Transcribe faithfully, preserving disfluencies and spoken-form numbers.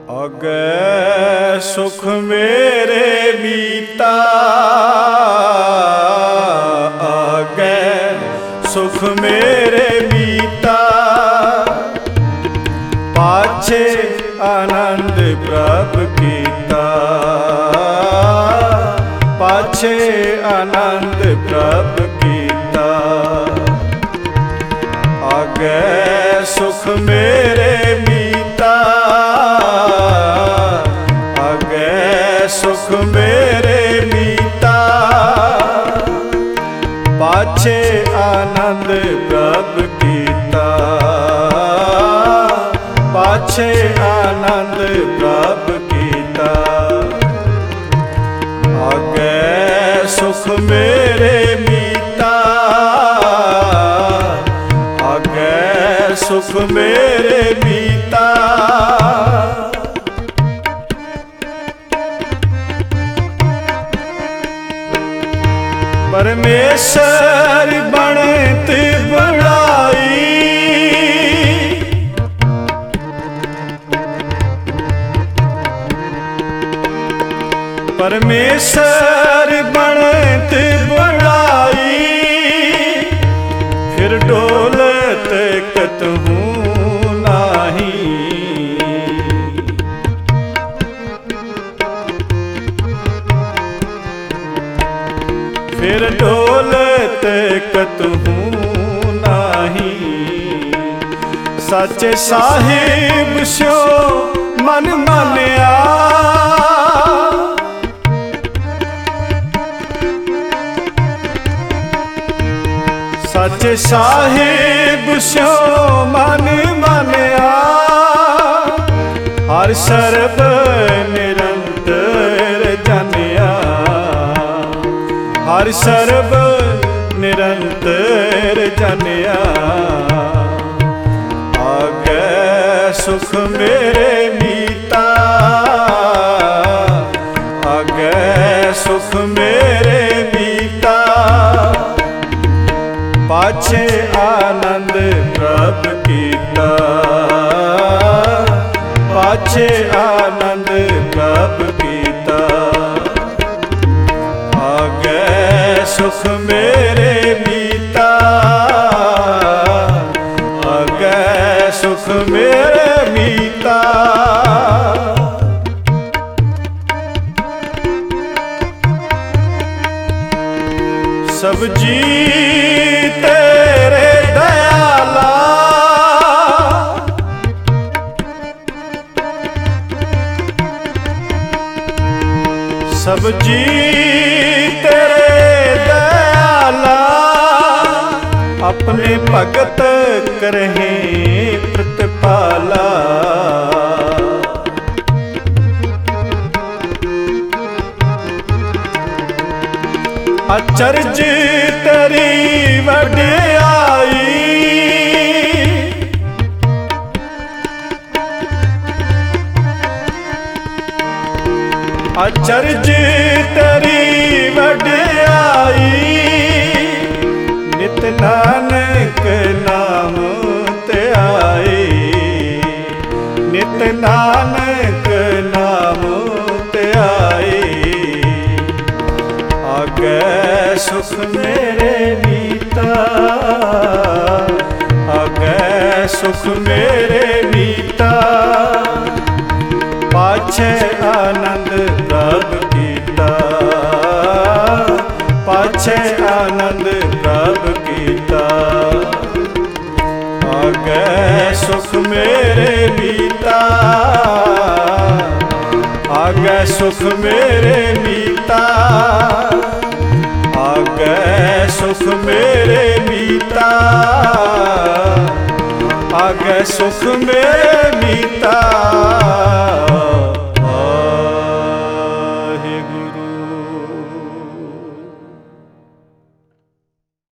ਅਗੈ ਸੁਖ ਮੇਰੇ ਮੀਤਾ, ਅਗੈ ਸੁਖ ਮੇਰੇ ਮੀਤਾ, ਪਾਛੇ ਆਨੰਦ ਪ੍ਰਭ ਕੀਤਾ, ਪਾਛੇ ਆਨੰਦ ਪ੍ਰਭ ਕੀਤਾ। ਅਗੈ ਸੁਖ ਮੇਰੇ ਮੀਤਾ, ਅਗੈ ਸੁਖ ਮੇਰੇ ਮੀਤਾ, ਪਾਛੇ ਆਨੰਦ ਪ੍ਰਭ ਕੀਤਾ, ਪਾਛੇ ਆਨੰਦ ਪ੍ਰਭ ਕੀਤਾ। ਅਗੈ ਸੁਖ ਮੇਰੇ ਮੀਤਾ, ਅਗੈ ਸੁਖ ਮੇਰੇ ਮੀਤਾ, ਪਰਮੇਸ਼ਰ ਬਣਤ ਬੜਾਈ, ਪਰਮੇਸ਼ਰ ਬਣਤ ਬੜਾਈ, ਫਿਰ ਡੋਲਤ ਕਤਹੂ ਨਾਹੀ। ਫਿਰ ਡੋਲਤ ਕਤਹੂ ਨਾਹੀ। ਸੱਚੇ ਸਾਹਿਬ ਸਿਓ ਮਨ ਮਾਨਿਆ, ਸੱਚੇ ਸਾਹਿਬ ਸਿਓ ਮਨ ਮਾਨਿਆ। ਹਰ ਸਰਬ ਨਿਰੰਤਰ ਜਾਣਿਆ, ਹਰ ਸਰਬ ਨਿਰੰਤਰ ਜਾਣਿਆ। ਅਗੈ ਸੁਖ ਮੇਰੇ ਮੀਤਾ, ਅਗੈ ਸੁਖ ਮੇਰੇ ਮੀਤਾ, ਪਾਛੇ ਆਨੰਦ ਪ੍ਰਭ ਕੀਤਾ, ਪਾਛੇ ਆਨੰਦ ਪ੍ਰਭ ਕੀਤਾ। ਅਗੈ ਸੁਖ ਮੇਰੇ ਮੀਤਾ, ਅਗੈ ਸੁਖ ਮੇਰੇ ਮੀਤਾ, ਸਭ ਜੀ ਤੇਰੇ ਦਇਆਲਾ, ਸਭ ਜੀ ਤੇਰੇ ਦਇਆਲਾ, ਆਪਣੇ ਭਗਤ ਕਰਹਿ ਪ੍ਰਤਪਾਲਾ। ਅਚਰਜ ਤੇਰੀ ਵਡਿਆਈ, ਅਚਰਜ ਤੇਰੀ ਵਡਿਆਈ। ਨਿਤ ਨਾਨਕ ਨਾਮ ਧਿਆਈ, ਨਿਤ ਨਾਨਕ ਨਾਮ ਧਿਆਈ। ਅਗੈ ਸੁਖ ਮੇਰੇ ਮੀਤਾ, ਅਗੈ ਸੁਖ ਮੇਰੇ ਮੀਤਾ, ਪਾਛੇ ਆਨੰਦ ਪ੍ਰਭ ਕੀਤਾ, ਪਾਛੇ ਆਨੰਦ ਪ੍ਰਭ ਕੀਤਾ। ਅਗੈ ਸੁਖ ਮੇਰੇ ਮੀਤਾ, ਅਗੈ ਸੁਖ ਮੇਰੇ ਮੀਤਾ, ਅਗੈ ਸੁਖ ਮੇਰੇ ਮੀਤਾ, ਅਗੈ ਸੁਖ ਮੇਰੇ ਮੀਤਾ।